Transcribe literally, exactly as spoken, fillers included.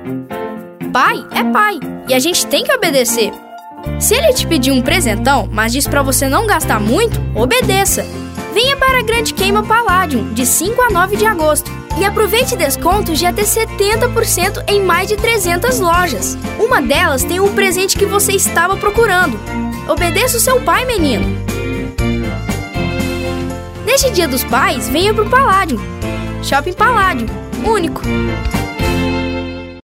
Pai é pai, e a gente tem que obedecer. Se ele te pedir um presentão, mas diz pra você não gastar muito, obedeça. Venha para a Grande Queima Palladium, de cinco a nove de agosto, e aproveite descontos de até setenta por cento em mais de trezentas lojas. Uma delas tem o presente que você estava procurando. Obedeça o seu pai, menino! Neste Dia dos Pais, venha pro Palladium. Shopping Palladium, único.